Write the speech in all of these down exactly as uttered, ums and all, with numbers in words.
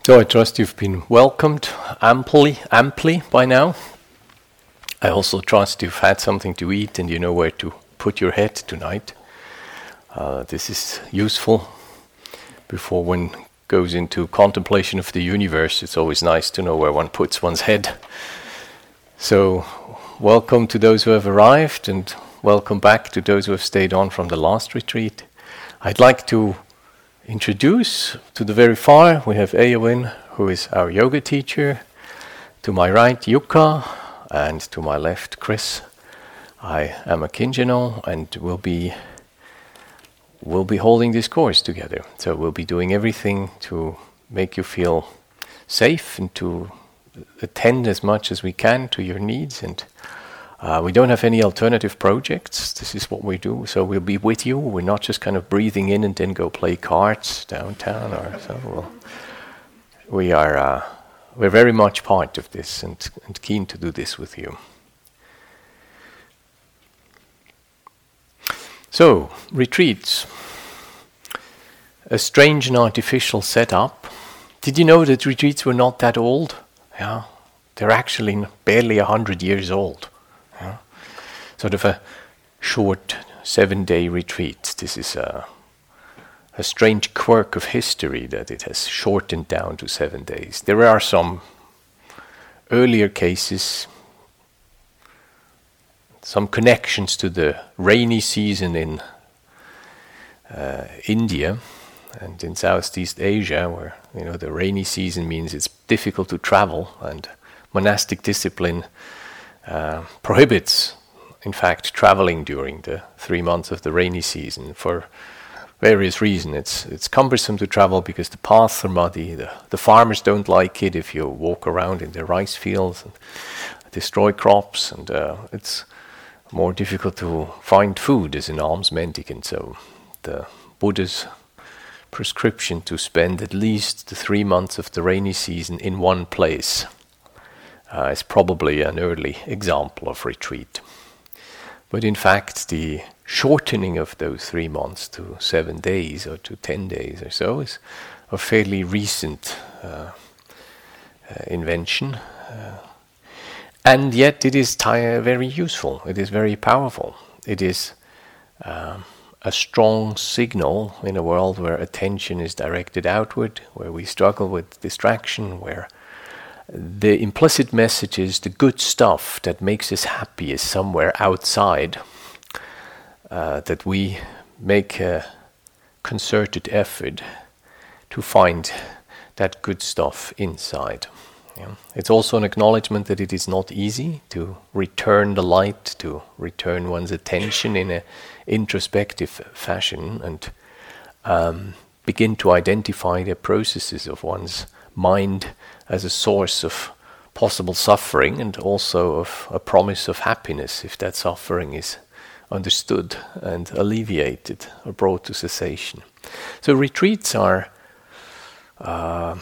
So I trust you've been welcomed amply, amply by now. I also trust you've had something to eat and you know where to put your head tonight. Uh, this is useful before one goes into contemplation of the universe. It's always nice to know where one puts one's head. So welcome to those who have arrived and welcome back to those who have stayed on from the last retreat. I'd like to introduce to the very far, we have Eowyn, who is our yoga teacher. To my right, Jukka, and to my left, Chris. I am a Kinjano, and we'll be we'll be holding this course together. So we'll be doing everything to make you feel safe and to attend as much as we can to your needs. And Uh, we don't have any alternative projects. This is what we do. So we'll be with you. We're not just kind of breathing in and then go play cards downtown or so. We'll, we are uh, we're very much part of this and, and keen to do this with you. So retreats, a strange and artificial setup. Did you know that retreats were not that old? Yeah, they're actually barely a hundred years old. Yeah. Sort of a short seven-day retreat. This is a, a strange quirk of history that it has shortened down to seven days. There are some earlier cases, some connections to the rainy season in uh, India and in Southeast Asia, where you know the rainy season means it's difficult to travel, and monastic discipline Uh, prohibits, in fact, traveling during the three months of the rainy season for various reasons. It's it's cumbersome to travel because the paths are muddy. The, the farmers don't like it if you walk around in their rice fields and destroy crops, and uh, it's more difficult to find food as an alms mendicant. So the Buddha's prescription to spend at least the three months of the rainy season in one place Uh, is probably an early example of retreat. But in fact, the shortening of those three months to seven days or to ten days or so is a fairly recent uh, uh, invention. Uh, and yet it is t- very useful. It is very powerful. It is um, a strong signal in a world where attention is directed outward, where we struggle with distraction, where the implicit message is the good stuff that makes us happy is somewhere outside, uh, that we make a concerted effort to find that good stuff inside. Yeah. It's also an acknowledgement that it is not easy to return the light, to return one's attention in an introspective fashion and um, begin to identify the processes of one's mind as a source of possible suffering and also of a promise of happiness if that suffering is understood and alleviated or brought to cessation. So retreats are uh,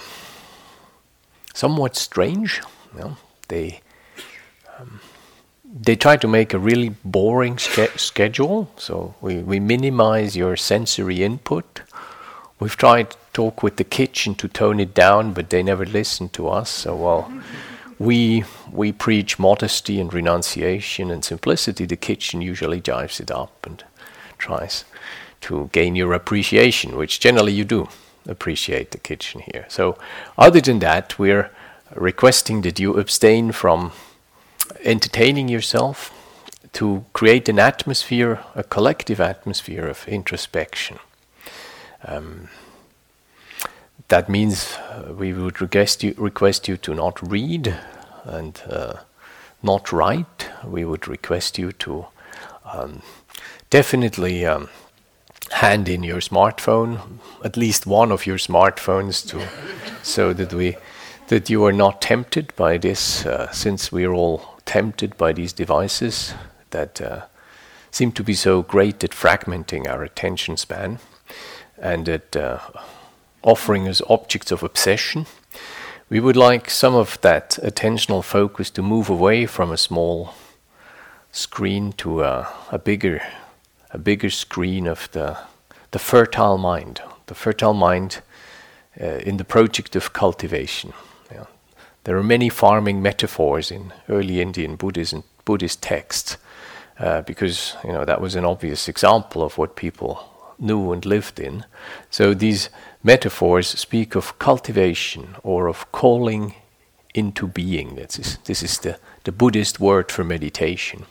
somewhat strange. You know? They um, they try to make a really boring ske- schedule, so we, we minimize your sensory input. We've tried to talk with the kitchen to tone it down, but they never listen to us. So while we we preach modesty and renunciation and simplicity, the kitchen usually jives it up and tries to gain your appreciation, which generally you do appreciate the kitchen here. So other than that, we're requesting that you abstain from entertaining yourself to create an atmosphere, a collective atmosphere of introspection. Um, that means uh, we would request you, request you to not read and uh, not write. We would request you to um, definitely um, hand in your smartphone, at least one of your smartphones, to so that we that you are not tempted by this, uh, since we're all tempted by these devices that uh, seem to be so great at fragmenting our attention span and at uh, offering us objects of obsession. We would like some of that attentional focus to move away from a small screen to a, a bigger, a bigger screen of the the fertile mind. The fertile mind uh, in the project of cultivation. Yeah. There are many farming metaphors in early Indian Buddhism, Buddhist texts, uh, because you know that was an obvious example of what people knew and lived in. So these metaphors speak of cultivation or of calling into being. This is, this is the, the Buddhist word for meditation,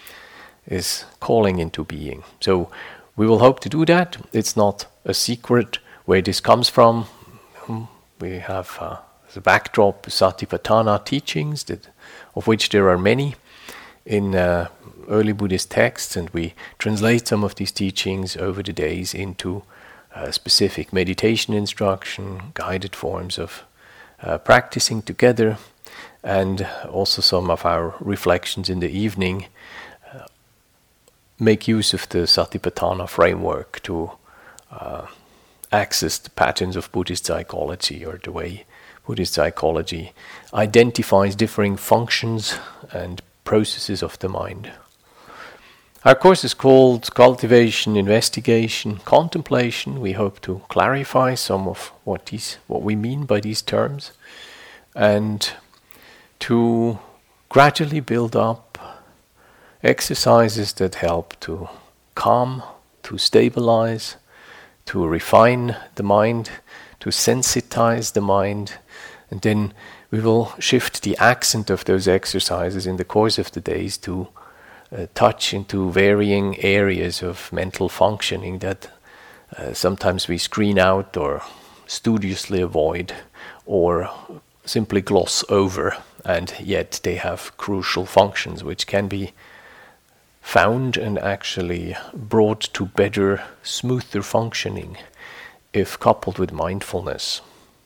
is calling into being. So we will hope to do that. It's not a secret where this comes from. We have uh, as a backdrop Satipatthana teachings, that, of which there are many in uh, early Buddhist texts, and we translate some of these teachings over the days into uh, specific meditation instruction, guided forms of uh, practicing together, and also some of our reflections in the evening uh, make use of the Satipatthana framework to uh, access the patterns of Buddhist psychology, or the way Buddhist psychology identifies differing functions and processes of the mind. Our course is called Cultivation, Investigation, Contemplation. We hope to clarify some of what these, what we mean by these terms, and to gradually build up exercises that help to calm, to stabilize, to refine the mind, to sensitize the mind, and then we will shift the accent of those exercises in the course of the days to uh, touch into varying areas of mental functioning that uh, sometimes we screen out or studiously avoid or simply gloss over, and yet they have crucial functions which can be found and actually brought to better, smoother functioning if coupled with mindfulness.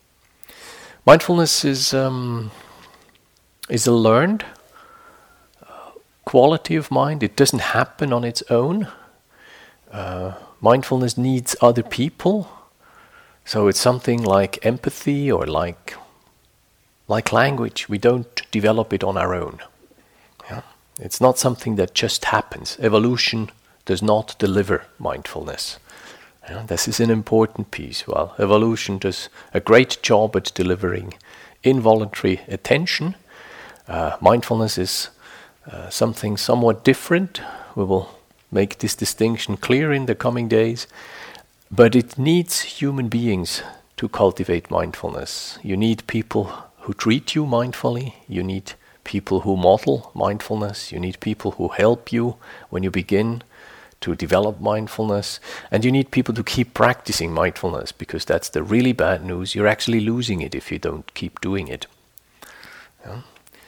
Mindfulness is um, is a learned uh, quality of mind. It doesn't happen on its own. Uh, mindfulness needs other people. So it's something like empathy or like like language. We don't develop it on our own. Yeah? It's not something that just happens. Evolution does not deliver mindfulness. Yeah, this is an important piece. Well, evolution does a great job at delivering involuntary attention. Uh, mindfulness is uh, something somewhat different. We will make this distinction clear in the coming days. But it needs human beings to cultivate mindfulness. You need people who treat you mindfully. You need people who model mindfulness. You need people who help you when you begin to develop mindfulness, and you need people to keep practicing mindfulness, because that's the really bad news. You're actually losing it if you don't keep doing it. Yeah.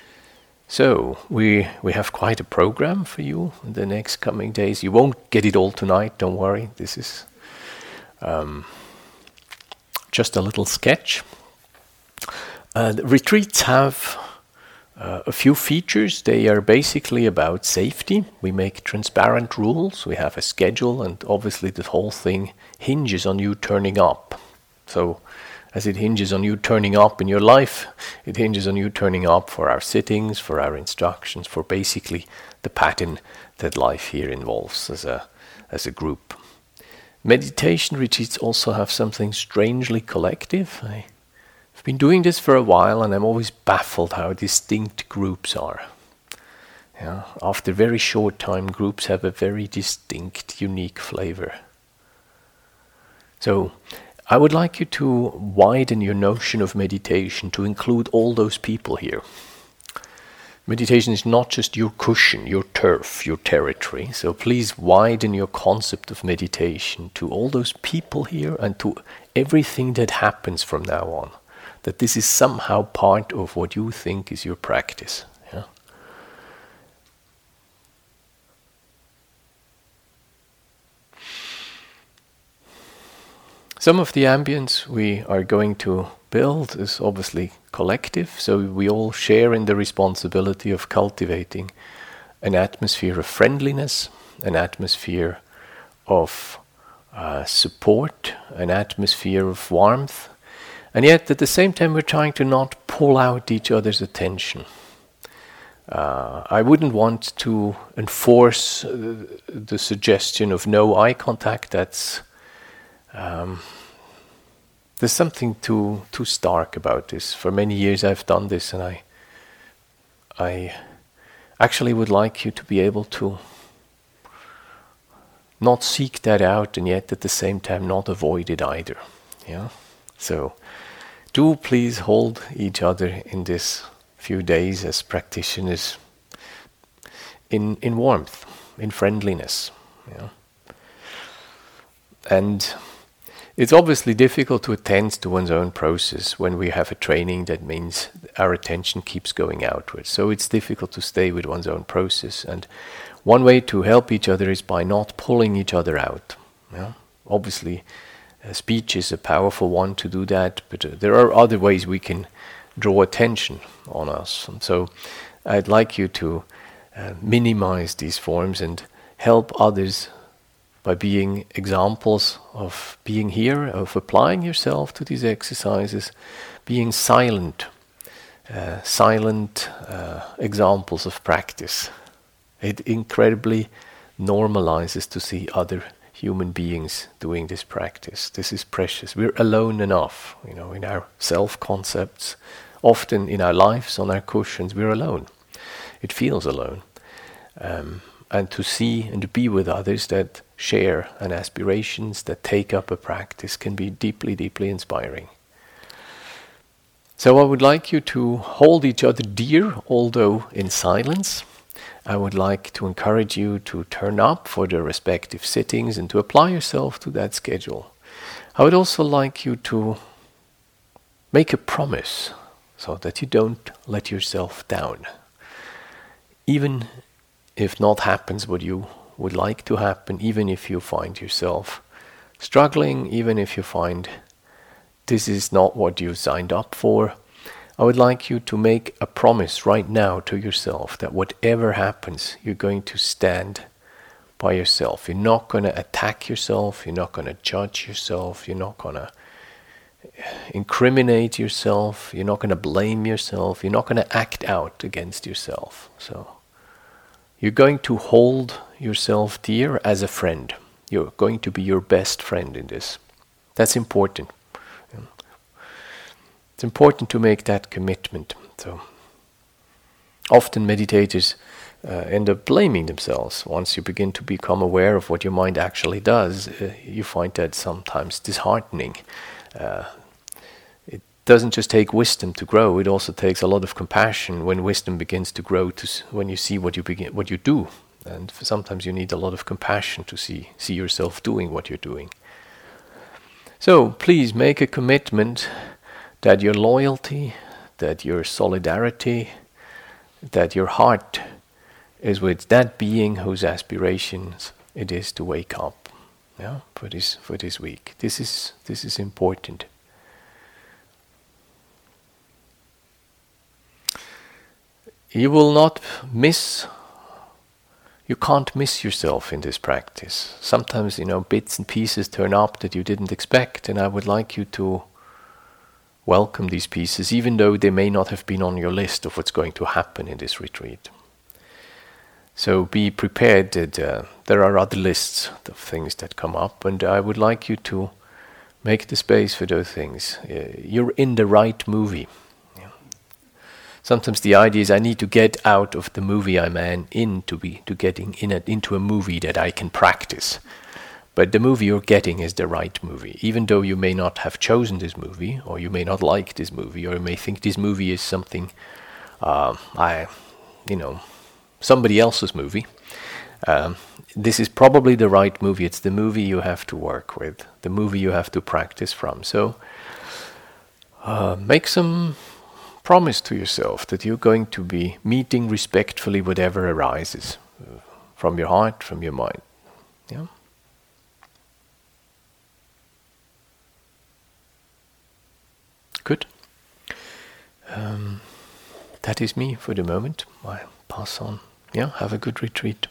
So we we have quite a program for you in the next coming days. You won't get it all tonight, don't worry. This is um, just a little sketch. Uh, the retreats have Uh, a few features. They are basically about safety. We make transparent rules. We have a schedule, and obviously the whole thing hinges on you turning up. So as it hinges on you turning up in your life, it hinges on you turning up for our sittings, for our instructions, for basically the pattern that life here involves as a as a group. Meditation retreats also have something strangely collective. I I've been doing this for a while, and I'm always baffled how distinct groups are. Yeah, after very short time, groups have a very distinct, unique flavor. So I would like you to widen your notion of meditation to include all those people here. Meditation is not just your cushion, your turf, your territory. So please widen your concept of meditation to all those people here and to everything that happens from now on. That this is somehow part of what you think is your practice. Yeah? Some of the ambience we are going to build is obviously collective, so we all share in the responsibility of cultivating an atmosphere of friendliness, an atmosphere of uh, support, an atmosphere of warmth. And yet, at the same time, we're trying to not pull out each other's attention. Uh, I wouldn't want to enforce uh, the suggestion of no eye contact. That's um, there's something too too stark about this. For many years I've done this, and I I actually would like you to be able to not seek that out, and yet at the same time not avoid it either. Yeah. So do please hold each other in this few days as practitioners in in warmth, in friendliness. Yeah. And it's obviously difficult to attend to one's own process when we have a training that means our attention keeps going outwards. So it's difficult to stay with one's own process. And one way to help each other is by not pulling each other out. Yeah? Obviously, uh, speech is a powerful one to do that, but uh, there are other ways we can draw attention on us. And so I'd like you to uh, minimize these forms and help others by being examples of being here, of applying yourself to these exercises, being silent, uh, silent uh, examples of practice. It incredibly normalizes to see other human beings doing this practice. This is precious. We're alone enough, you know, in our self-concepts. Often in our lives, on our cushions, we're alone. It feels alone. Um, and to see and to be with others that share and aspirations, that take up a practice, can be deeply, deeply inspiring. So I would like you to hold each other dear, although in silence. I would like to encourage you to turn up for the respective sittings and to apply yourself to that schedule. I would also like you to make a promise so that you don't let yourself down. Even if not happens what you would like to happen, even if you find yourself struggling, even if you find this is not what you signed up for, I would like you to make a promise right now to yourself that whatever happens, you're going to stand by yourself. You're not going to attack yourself, you're not going to judge yourself, you're not going to incriminate yourself, you're not going to blame yourself, you're not going to act out against yourself. So you're going to hold yourself dear as a friend. You're going to be your best friend in this. That's important. It's important to make that commitment. So often meditators uh, end up blaming themselves. Once you begin to become aware of what your mind actually does, uh, you find that sometimes disheartening. Uh, it doesn't just take wisdom to grow; it also takes a lot of compassion when wisdom begins to grow. To s- when you see what you begin, what you do, and sometimes you need a lot of compassion to see see yourself doing what you're doing. So please make a commitment that your loyalty, that your solidarity, that your heart is with that being whose aspirations it is to wake up. Yeah, for this for this week. This is this is important. You will not miss, you can't miss yourself in this practice. Sometimes, you know, bits and pieces turn up that you didn't expect, and I would like you to welcome these pieces, even though they may not have been on your list of what's going to happen in this retreat. So be prepared that uh, there are other lists of things that come up, and I would like you to make the space for those things. Uh, you're in the right movie. Sometimes the idea is I need to get out of the movie I'm in, in to be to getting in a, into a movie that I can practice. But the movie you're getting is the right movie. Even though you may not have chosen this movie, or you may not like this movie, or you may think this movie is something, uh, I, you know, somebody else's movie. Um, this is probably the right movie. It's the movie you have to work with, the movie you have to practice from. So uh, make some promise to yourself that you're going to be meeting respectfully whatever arises uh, from your heart, from your mind. Yeah. Good. Um, that is me for the moment. I'll pass on. Yeah, have a good retreat.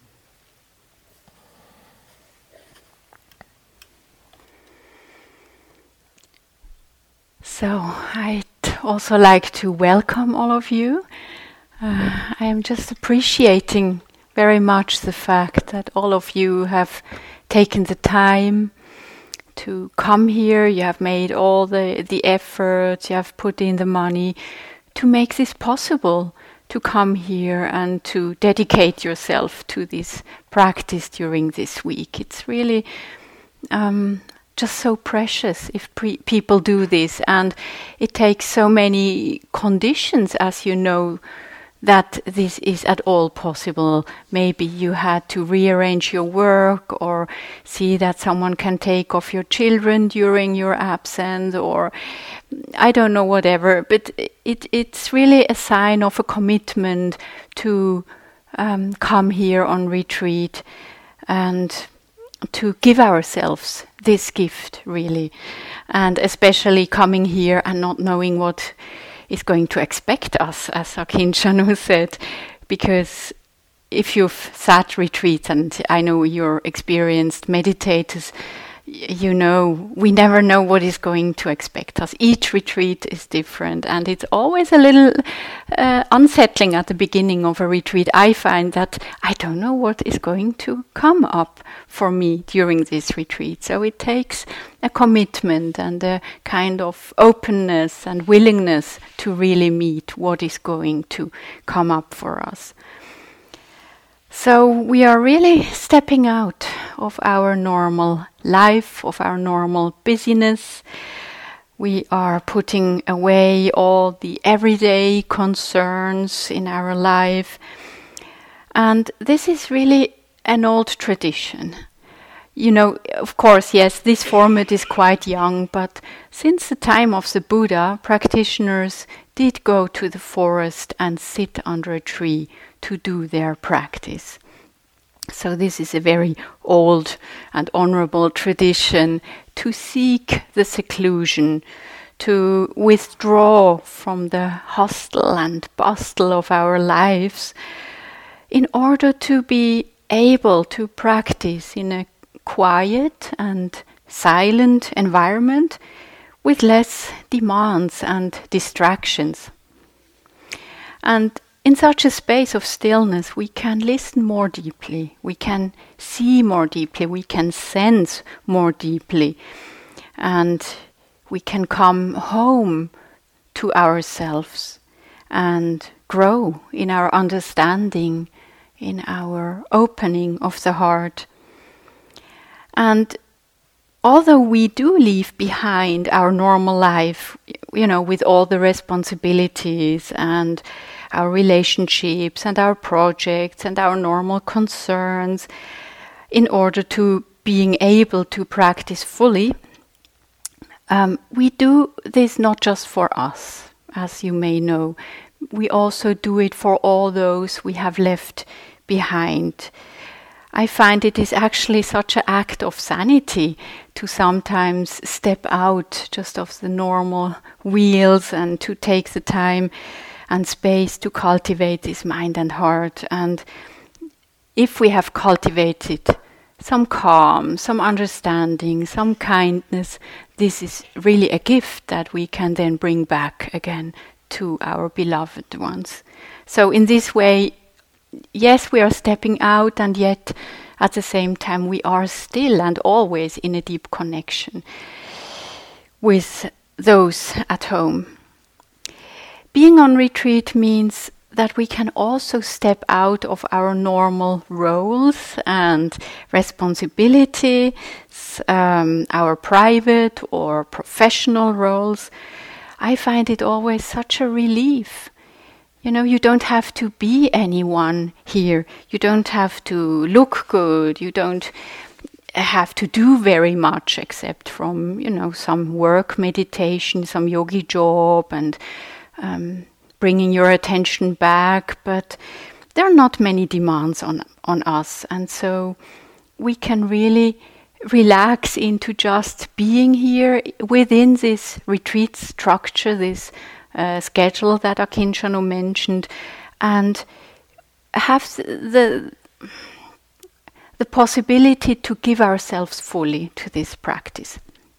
So I'd also like to welcome all of you. Uh, I am just appreciating very much the fact that all of you have taken the time to come here. You have made all the, the efforts, you have put in the money to make this possible, to come here and to dedicate yourself to this practice during this week. It's really um, just so precious if pre- people do this, and it takes so many conditions, as you know, that this is at all possible. Maybe you had to rearrange your work, or see that someone can take off your children during your absence, or I don't know, whatever. But it, it's really a sign of a commitment to um, come here on retreat and to give ourselves this gift, really. And especially coming here and not knowing what is going to expect us, as Akin Shanu said, because if you've sat retreats, and I know you're experienced meditators, y- you know, we never know what is going to expect us. Each retreat is different, and it's always a little uh, unsettling at the beginning of a retreat. I find that I don't know what is going to come up for me during this retreat. So it takes a commitment and a kind of openness and willingness to really meet what is going to come up for us. So we are really stepping out of our normal life, of our normal busyness. We are putting away all the everyday concerns in our life. And this is really an old tradition. You know, of course, yes, this format is quite young, but since the time of the Buddha, practitioners did go to the forest and sit under a tree to do their practice. So this is a very old and honorable tradition to seek the seclusion, to withdraw from the hustle and bustle of our lives in order to be able to practice in a quiet and silent environment with less demands and distractions. And in such a space of stillness, we can listen more deeply, we can see more deeply, we can sense more deeply, and we can come home to ourselves and grow in our understanding, in our opening of the heart. And although we do leave behind our normal life, you know, with all the responsibilities and our relationships and our projects and our normal concerns, in order to being able to practice fully, um, we do this not just for us, as you may know. We also do it for all those we have left behind. I find it is actually such an act of sanity to sometimes step out just of the normal wheels and to take the time and space to cultivate this mind and heart. And if we have cultivated some calm, some understanding, some kindness, this is really a gift that we can then bring back again to our beloved ones. So in this way, yes, we are stepping out, and yet at the same time we are still and always in a deep connection with those at home. Being on retreat means that we can also step out of our normal roles and responsibilities, um, our private or professional roles. I find it always such a relief. You know, you don't have to be anyone here. You don't have to look good. You don't have to do very much except from, you know, some work meditation, some yogi job, and um, bringing your attention back. But there are not many demands on on us, and so we can really relax into just being here within this retreat structure, this uh, schedule that Akin Shanu mentioned, and have the the possibility to give ourselves fully to this practice.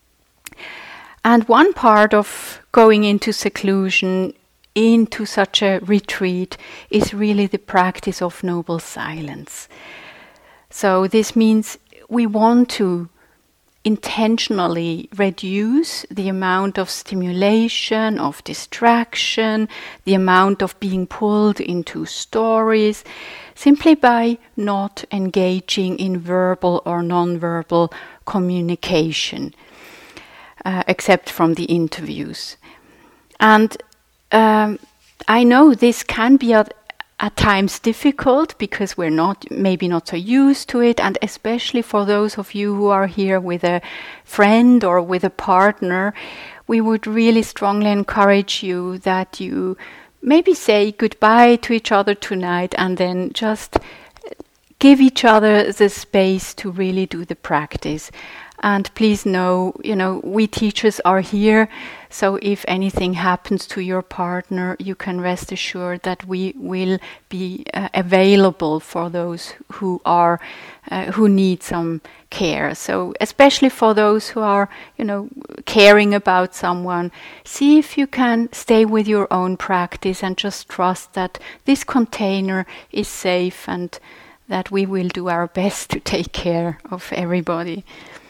And one part of going into seclusion, into such a retreat, is really the practice of noble silence. So this means we want to intentionally reduce the amount of stimulation, of distraction, the amount of being pulled into stories, simply by not engaging in verbal or non-verbal communication, uh, except from the interviews. And um, I know this can be at, at times difficult because we're not, maybe not so used to it, and especially for those of you who are here with a friend or with a partner, we would really strongly encourage you that you maybe say goodbye to each other tonight and then just give each other the space to really do the practice. And please know, you know, we teachers are here, so if anything happens to your partner, you can rest assured that we will be uh, available for those who are, uh, who need some care. So especially for those who are, you know, caring about someone, see if you can stay with your own practice and just trust that this container is safe and that we will do our best to take care of everybody.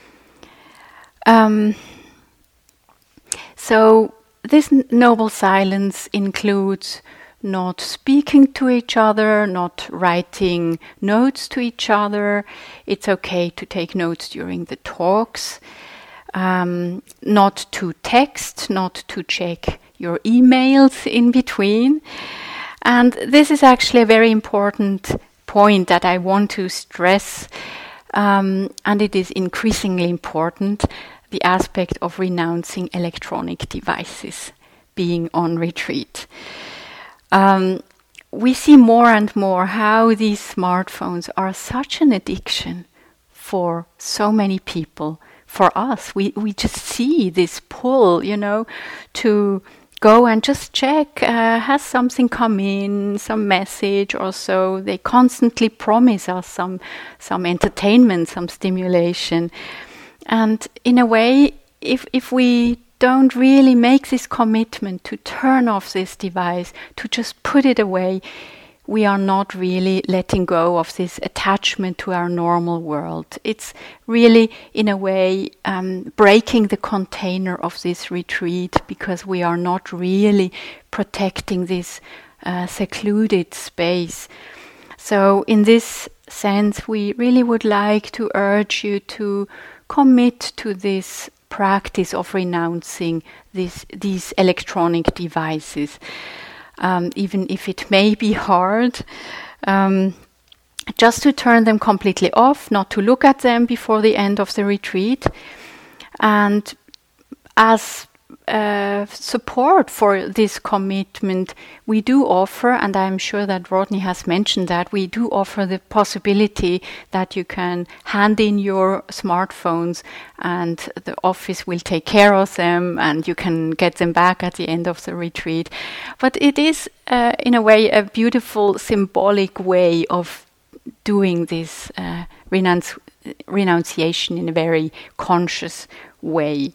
Um, so this n- noble silence includes not speaking to each other, not writing notes to each other. It's okay to take notes during the talks, um, not to text, not to check your emails in between. And this is actually a very important point that I want to stress. Um, and it is increasingly important, the aspect of renouncing electronic devices, being on retreat. Um, we see more and more how these smartphones are such an addiction for so many people. For us, we, we just see this pull, you know, to go and just check, uh, has something come in, some message or so. They constantly promise us some some entertainment, some stimulation. And in a way, if if we don't really make this commitment to turn off this device, to just put it away, we are not really letting go of this attachment to our normal world. It's really, in a way, um, breaking the container of this retreat because we are not really protecting this uh, secluded space. So in this sense, we really would like to urge you to commit to this practice of renouncing this, these electronic devices. Um, even if it may be hard, um, just to turn them completely off, not to look at them before the end of the retreat. And as uh, support for this commitment, we do offer, and I'm sure that Rodney has mentioned that, we do offer the possibility that you can hand in your smartphones and the office will take care of them and you can get them back at the end of the retreat. But it is, uh, in a way, a beautiful symbolic way of doing this uh, renounce- renunciation in a very conscious way.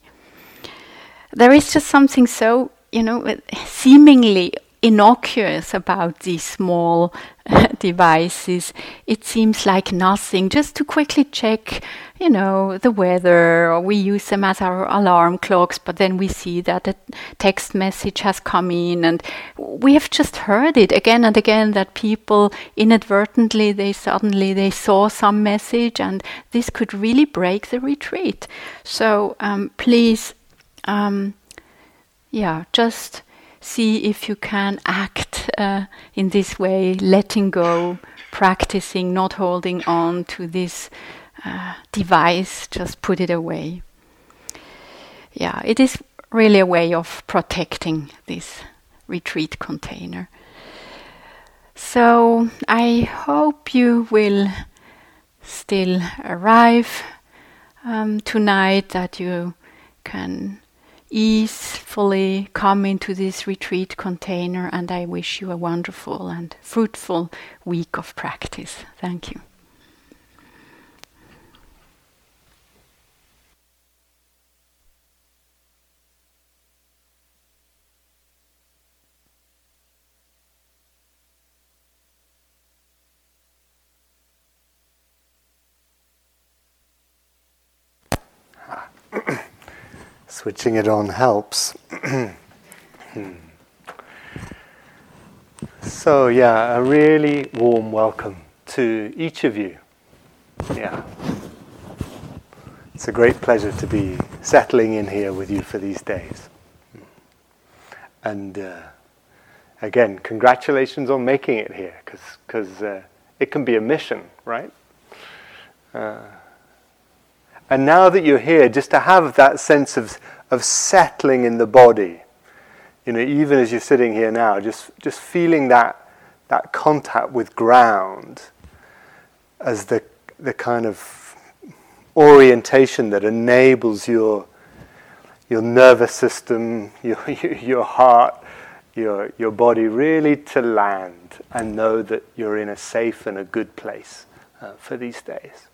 There is just something so, you know, seemingly innocuous about these small uh, devices. It seems like nothing, just to quickly check, you know, the weather, or we use them as our alarm clocks, but then we see that a text message has come in, and we have just heard it again and again that people inadvertently, they suddenly, they saw some message, and this could really break the retreat. So um, please, Um, yeah, just see if you can act uh, in this way, letting go, practicing, not holding on to this uh, device, just put it away. Yeah, it is really a way of protecting this retreat container. So I hope you will still arrive um, tonight, that you can easefully come into this retreat container, and I wish you a wonderful and fruitful week of practice. Thank you. Switching it on helps. So yeah, a really warm welcome to each of you. Yeah. It's a great pleasure to be settling in here with you for these days. And uh, again, congratulations on making it here, because uh, it can be a mission, right? Uh, and now that you're here, just to have that sense of of settling in the body, you know, even as you're sitting here now, just just feeling that that contact with ground as the the kind of orientation that enables your your nervous system, your your heart, your your body really to land and know that you're in a safe and a good place uh, for these days.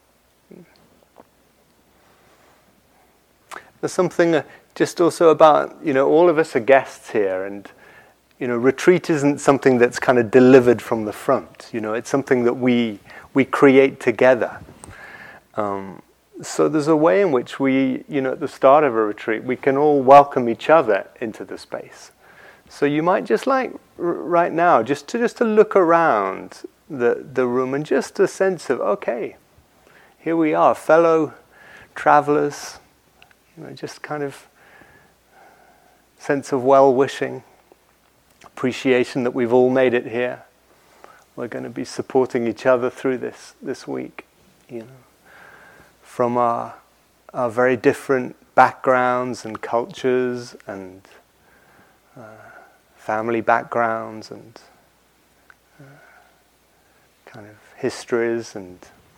There's something uh, just also about, you know, all of us are guests here, and, you know, retreat isn't something that's kind of delivered from the front. You know, it's something that we we create together. Um, so there's a way in which we, you know, at the start of a retreat, we can all welcome each other into the space. So you might just like r- right now, just to just to look around the the room and just a sense of, okay, here we are, fellow travelers. You know, just kind of sense of well-wishing, appreciation that we've all made it here. We're going to be supporting each other through this this week, you know, from our our very different backgrounds and cultures and uh, family backgrounds and uh, kind of histories and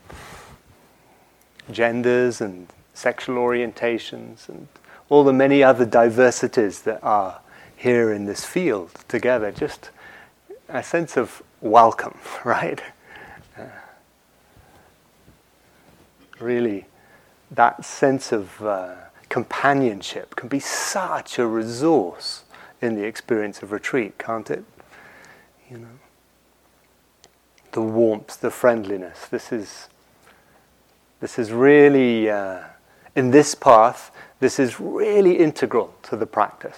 genders and sexual orientations and all the many other diversities that are here in this field together. Just a sense of welcome, right? Uh, really, that sense of uh, companionship can be such a resource in the experience of retreat, can't it? You know, the warmth, the friendliness. This is this is really. Uh, In this path, this is really integral to the practice.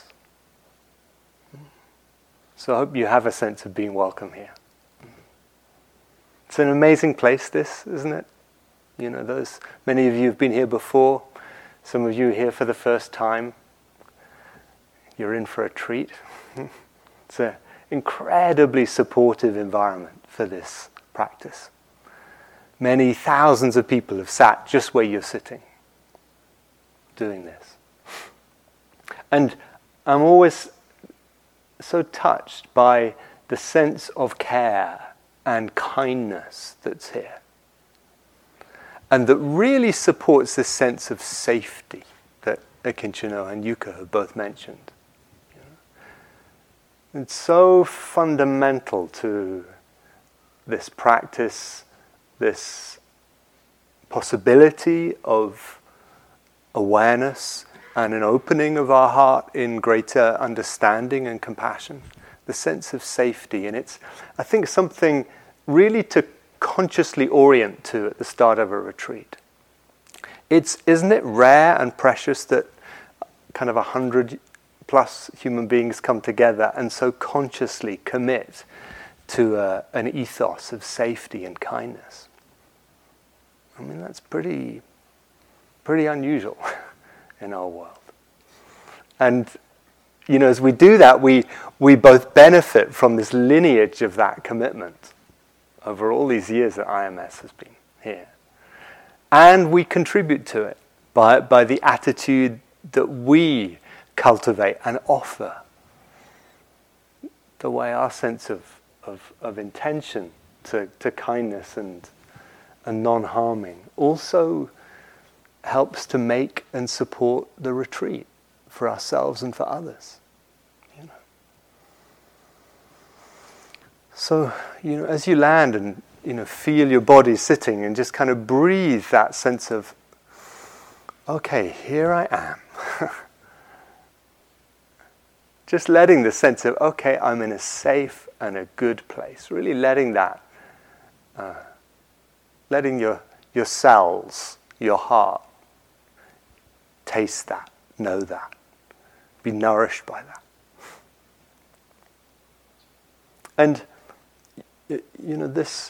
So I hope you have a sense of being welcome here. It's an amazing place, this, isn't it? You know, those many of you have been here before. Some of you here for the first time. You're in for a treat. It's an incredibly supportive environment for this practice. Many thousands of people have sat just where you're sitting, doing this. And I'm always so touched by the sense of care and kindness that's here. And that really supports this sense of safety that Akincano and Yuka have both mentioned. You know? It's so fundamental to this practice, this possibility of awareness and an opening of our heart in greater understanding and compassion, the sense of safety. And it's, I think, something really to consciously orient to at the start of a retreat. It's, isn't it rare and precious that kind of a hundred plus human beings come together and so consciously commit to a, an ethos of safety and kindness? I mean, that's pretty pretty unusual in our world. And, you know, as we do that, we we both benefit from this lineage of that commitment over all these years that I M S has been here. And we contribute to it by, by the attitude that we cultivate and offer. The way our sense of, of, of intention to, to kindness and, and non-harming also helps to make and support the retreat for ourselves and for others. You know. So, you know, as you land and, you know, feel your body sitting and just kind of breathe that sense of, okay, here I am. Just letting the sense of, okay, I'm in a safe and a good place. Really letting that, uh, letting your your cells, your heart, taste that, know that. be nourished by that. And, you know, this,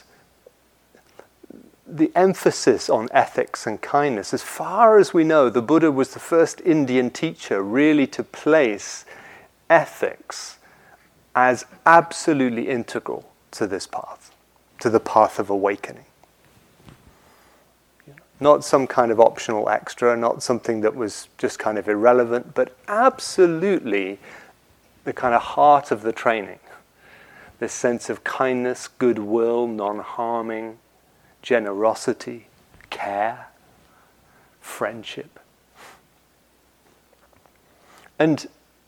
the emphasis on ethics and kindness, as far as we know, the Buddha was the first Indian teacher really to place ethics as absolutely integral to this path, to the path of awakening. Not some kind of optional extra, not something that was just kind of irrelevant, but absolutely the kind of heart of the training. This sense of kindness, goodwill, non-harming, generosity, care, friendship. And,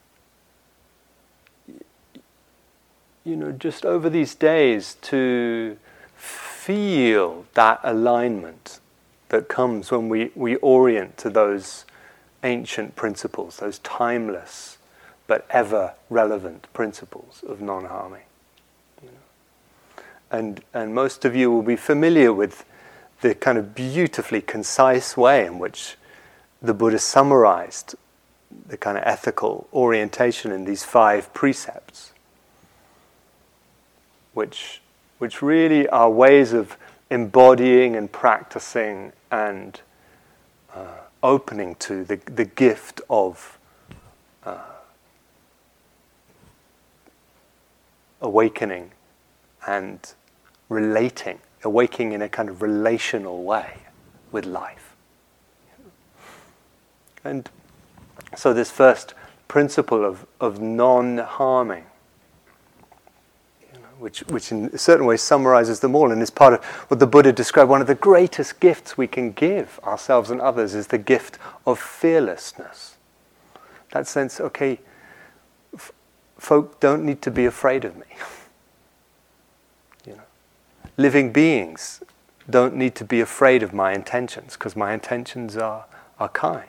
you know, just over these days to feel that alignment that comes when we, we orient to those ancient principles, those timeless but ever relevant principles of non-harming. You know? And and most of you will be familiar with the kind of beautifully concise way in which the Buddha summarized the kind of ethical orientation in these five precepts, which which really are ways of embodying and practicing and uh, opening to the, the gift of uh, awakening and relating, awakening in a kind of relational way with life. And so this first principle of, of non-harming, which which in certain ways summarizes them all and is part of what the Buddha described. One of the greatest gifts we can give ourselves and others is the gift of fearlessness. That sense, okay, f- folk don't need to be afraid of me. You know, living beings don't need to be afraid of my intentions because my intentions are, are kind.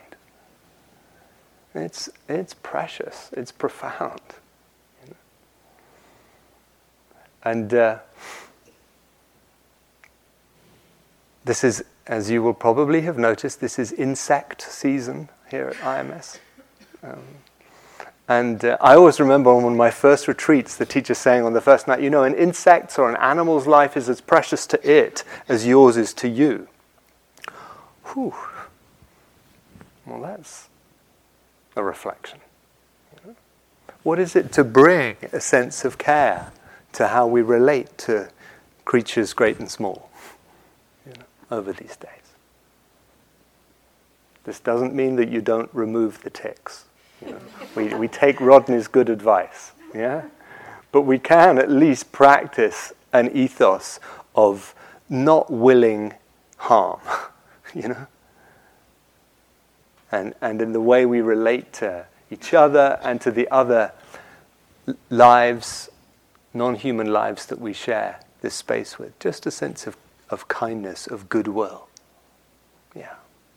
It's it's precious. It's profound. And uh, this is, as you will probably have noticed, this is insect season here at I M S. Um, and uh, I always remember on one of my first retreats, the teacher saying on the first night, you know, an insect's or an animal's life is as precious to it as yours is to you. Whew. Well, that's a reflection. You know? What is it to bring a sense of care to how we relate to creatures great and small, you know, over these days? This doesn't mean that you don't remove the ticks. You know? we, we take Rodney's good advice, yeah? But we can at least practice an ethos of not willing harm, you know? And, and in the way we relate to each other and to the other lives, non-human lives that we share this space with. Just a sense of, of kindness, of goodwill. Yeah.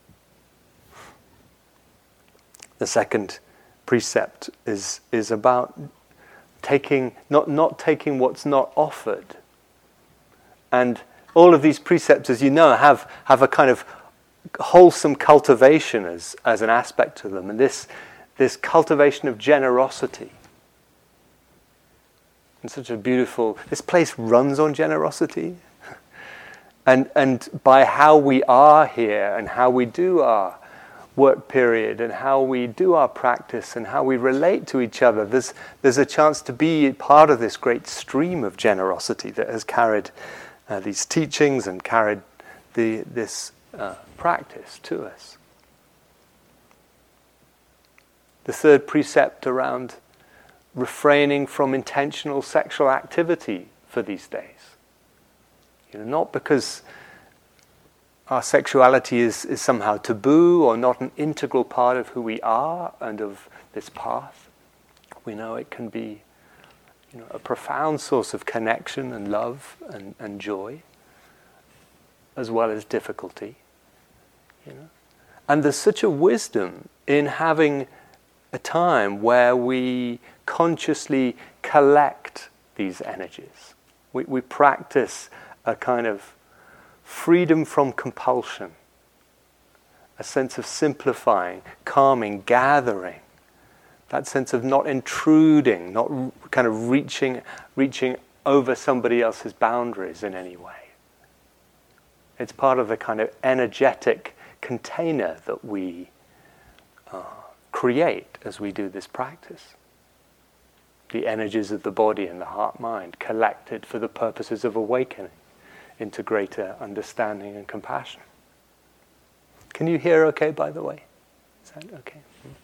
The second precept is is about taking not not taking what's not offered. And all of these precepts, as you know, have have a kind of wholesome cultivation as as an aspect to them. And this this cultivation of generosity. And such a beautiful, this place runs on generosity. And and by how we are here and how we do our work period and how we do our practice and how we relate to each other, there's there's a chance to be part of this great stream of generosity that has carried uh, these teachings and carried the this uh, practice to us. The third precept around refraining from intentional sexual activity for these days. You know, not because our sexuality is, is somehow taboo or not an integral part of who we are and of this path. We know it can be, you know, a profound source of connection and love and, and joy, as well as difficulty. You know? And there's such a wisdom in having a time where we consciously collect these energies. We, we practice a kind of freedom from compulsion, a sense of simplifying, calming, gathering That sense of not intruding, not r- kind of reaching, reaching over somebody else's boundaries in any way. It's part of the kind of energetic container that we uh, create as we do this practice. The energies of the body and the heart-mind collected for the purposes of awakening into greater understanding and compassion. Can you hear okay, by the way? Is that okay?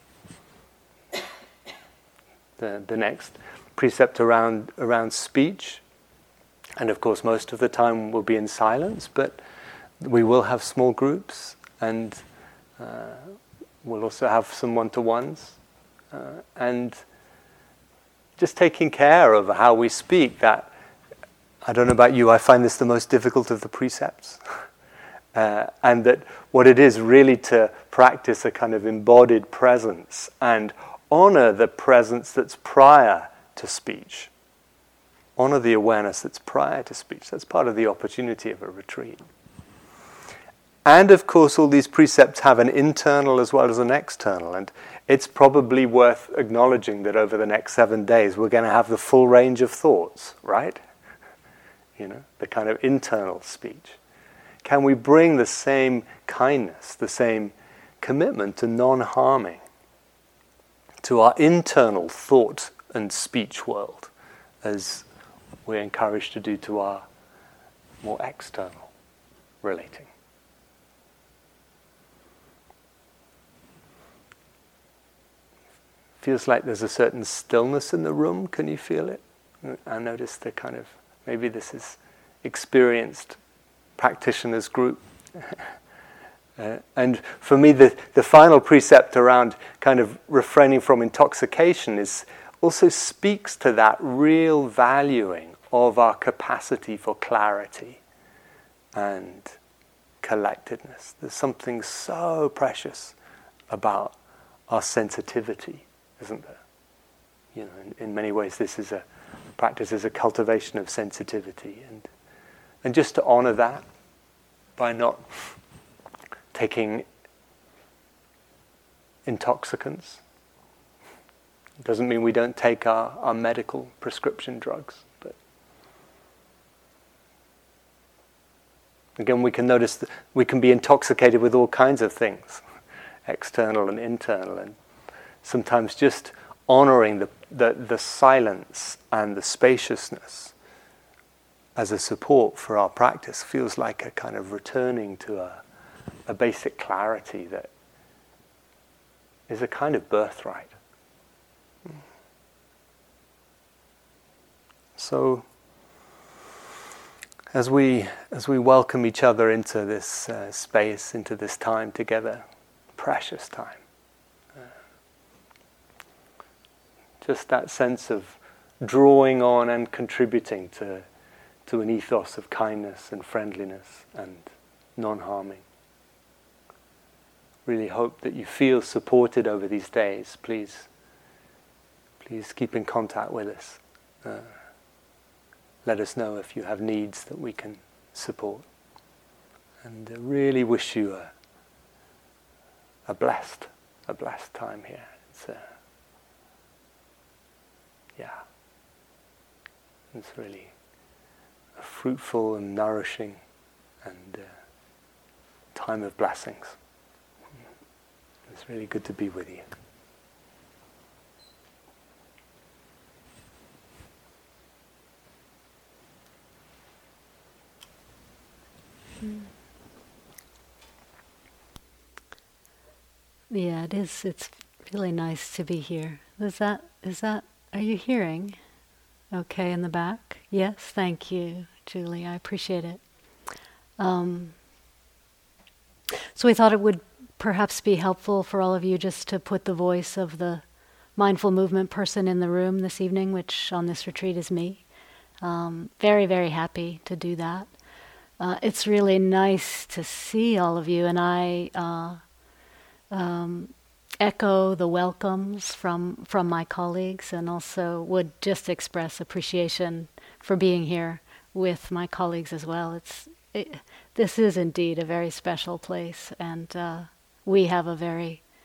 The, the next precept around, around speech, and of course most of the time will be in silence, but we will have small groups, and uh, we'll also have some one-to-ones, uh, and just taking care of how we speak. That, I don't know about you, I find this the most difficult of the precepts. Uh, and that what it is really to practice a kind of embodied presence and honor the presence that's prior to speech. Honor the awareness that's prior to speech. That's part of the opportunity of a retreat. And of course, all these precepts have an internal as well as an external. And it's probably worth acknowledging that over the next seven days, we're going to have the full range of thoughts, right? You know, the kind of internal speech. Can we bring the same kindness, the same commitment to non-harming to our internal thought and speech world as we're encouraged to do to our more external relating? Feels like there's a certain stillness in the room. Can you feel it? I noticed the kind of, maybe this is experienced practitioners group. uh, and for me, the, the final precept around kind of refraining from intoxication is also speaks to that real valuing of our capacity for clarity and collectedness. There's something so precious about our sensitivity, isn't there? You know, in, in many ways, this is a practice is a cultivation of sensitivity, and and just to honor that by not taking intoxicants. It doesn't mean we don't take our, our medical prescription drugs, but again, we can notice that we can be intoxicated with all kinds of things, external and internal, and sometimes just honoring the, the, the silence and the spaciousness as a support for our practice feels like a kind of returning to a, a basic clarity that is a kind of birthright. So, as we as we welcome each other into this uh, space, into this time together, precious time, uh, just that sense of drawing on and contributing to to an ethos of kindness and friendliness and non-harming. Really hope that you feel supported over these days. Please, please keep in contact with us. Uh, let us know if you have needs that we can support. And uh, really wish you a, a blessed, a blessed time here. It's uh, yeah, it's really a fruitful and nourishing and uh, time of blessings. It's really good to be with you. Yeah, it is. It's really nice to be here. Is that, is that, are you hearing okay in the back? Yes, thank you, Julie. I appreciate it. Um, so we thought it would perhaps be helpful for all of you just to put the voice of the mindful movement person in the room this evening, which on this retreat is me. Um, very, very happy to do that. Uh, it's really nice to see all of you, and I uh, um, echo the welcomes from, from my colleagues, and also would just express appreciation for being here with my colleagues as well. It's it, this is indeed a very special place, and uh, we have a very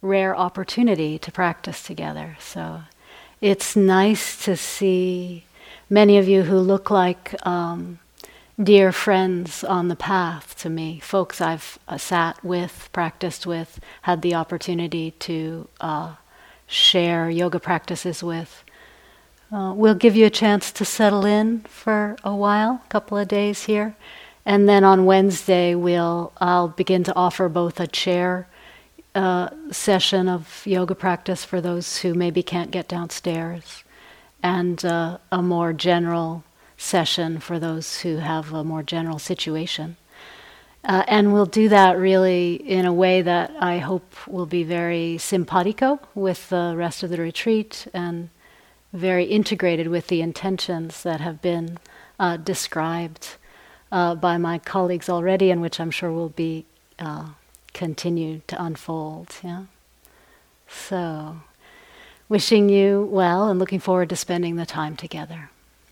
rare opportunity to practice together. So it's nice to see many of you who look like um, dear friends on the path to me, folks I've uh, sat with, practiced with, had the opportunity to uh, share yoga practices with. Uh, we'll give you a chance to settle in for a while, a couple of days here. And then on Wednesday, we'll I'll begin to offer both a chair uh, session of yoga practice for those who maybe can't get downstairs, and uh, a more general session for those who have a more general situation. Uh, and we'll do that really in a way that I hope will be very simpatico with the rest of the retreat and very integrated with the intentions that have been uh, described uh, by my colleagues already, and which I'm sure will be uh, continued to unfold. Yeah. So, wishing you well and looking forward to spending the time together.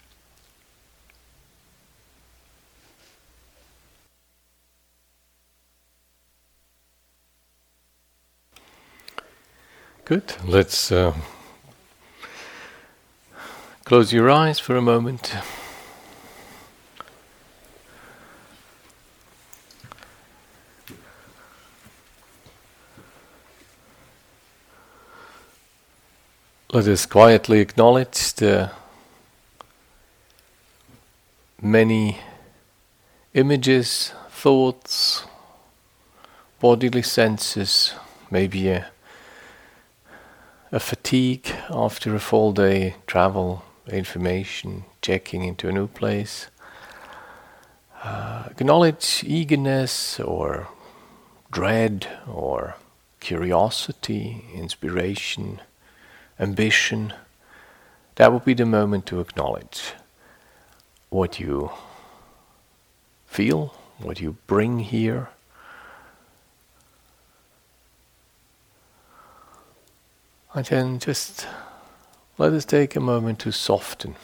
Good. Let's uh, close your eyes for a moment. Let us quietly acknowledge the many images, thoughts, bodily senses, maybe a, a fatigue after a full day travel, information, checking into a new place. Uh, acknowledge eagerness or dread or curiosity, inspiration, ambition. That would be the moment to acknowledge what you feel, what you bring here. And then just let us take a moment to soften,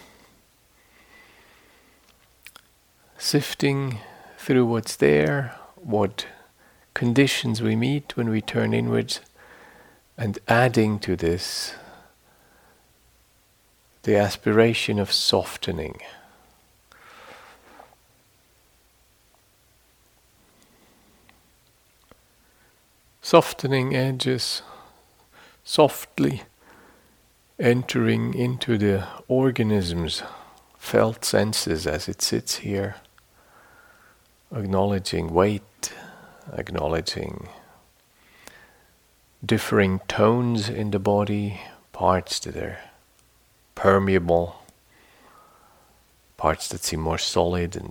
sifting through what's there, what conditions we meet when we turn inwards, and adding to this the aspiration of softening. Softening edges, softly entering into the organism's felt senses as it sits here, acknowledging weight, acknowledging differing tones in the body, parts that are permeable, parts that seem more solid and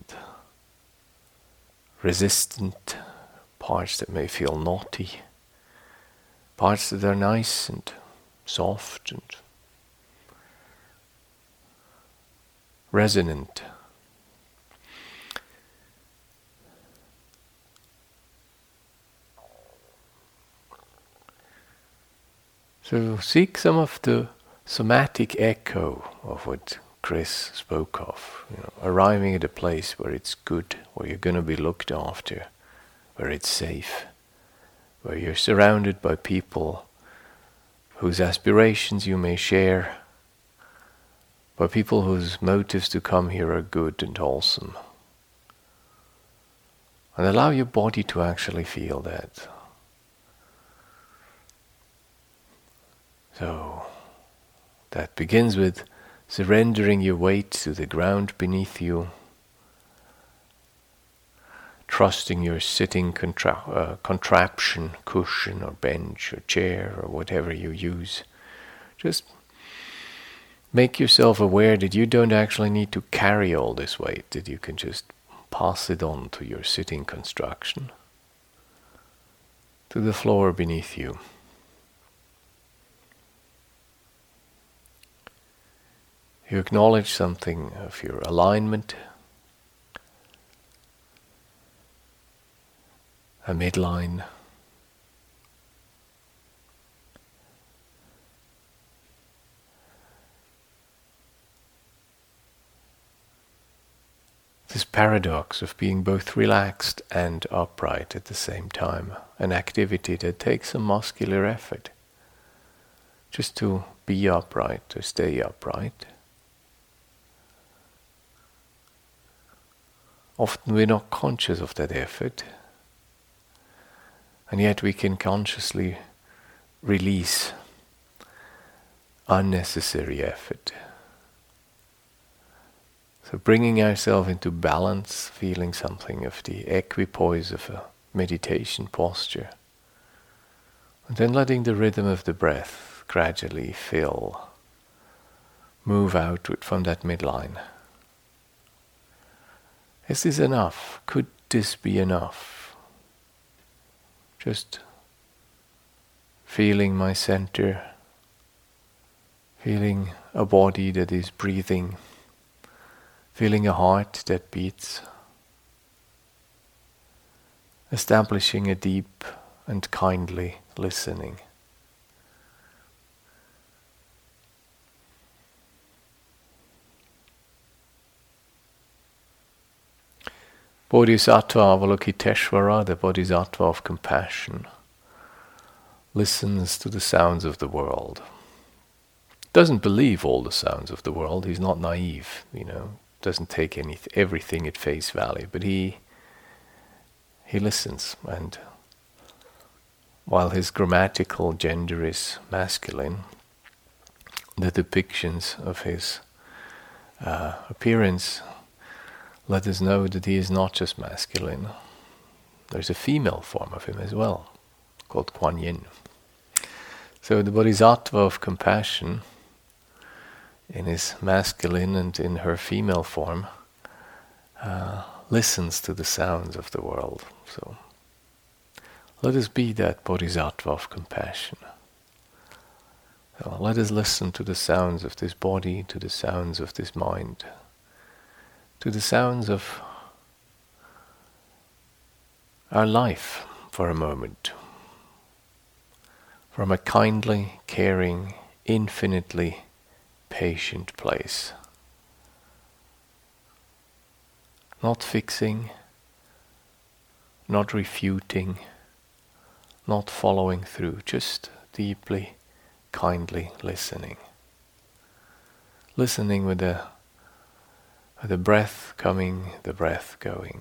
resistant, parts that may feel knotty, parts that are nice and soft and resonant. So seek some of the somatic echo of what Chris spoke of, you know, arriving at a place where it's good, where you're going to be looked after, where it's safe, where you're surrounded by people whose aspirations you may share, by people whose motives to come here are good and wholesome. And allow your body to actually feel that. So, that begins with surrendering your weight to the ground beneath you, trusting your sitting contra- uh, contraption, cushion or bench or chair or whatever you use. Just make yourself aware that you don't actually need to carry all this weight, that you can just pass it on to your sitting construction, to the floor beneath you. You acknowledge something of your alignment, a midline, this paradox of being both relaxed and upright at the same time, an activity that takes some muscular effort, just to be upright, to stay upright. Often we're not conscious of that effort, and yet we can consciously release unnecessary effort. So bringing ourselves into balance, feeling something of the equipoise of a meditation posture, and then letting the rhythm of the breath gradually fill, move outward from that midline. Is this enough? Could this be enough? Just feeling my center, feeling a body that is breathing, feeling a heart that beats, establishing a deep and kindly listening. Bodhisattva Avalokiteshvara, the Bodhisattva of compassion, listens to the sounds of the world. Doesn't believe all the sounds of the world. He's not naive, you know. Doesn't take any everything at face value, but he he listens. And while his grammatical gender is masculine, the depictions of his uh, appearance let us know that he is not just masculine. There's a female form of him as well, called Kuan Yin. So the Bodhisattva of compassion, in his masculine and in her female form, uh, listens to the sounds of the world. So let us be that Bodhisattva of compassion. So let us listen to the sounds of this body, to the sounds of this mind, to the sounds of our life for a moment, from a kindly, caring, infinitely patient place. Not fixing, not refuting, not following through, just deeply, kindly listening. Listening with the, with the breath coming, the breath going.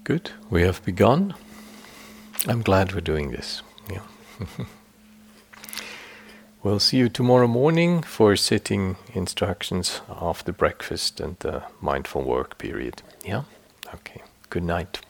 Good. We have begun. I'm glad we're doing this. Yeah. We'll see you tomorrow morning for sitting instructions after breakfast and the mindful work period. Yeah? Okay. Good night.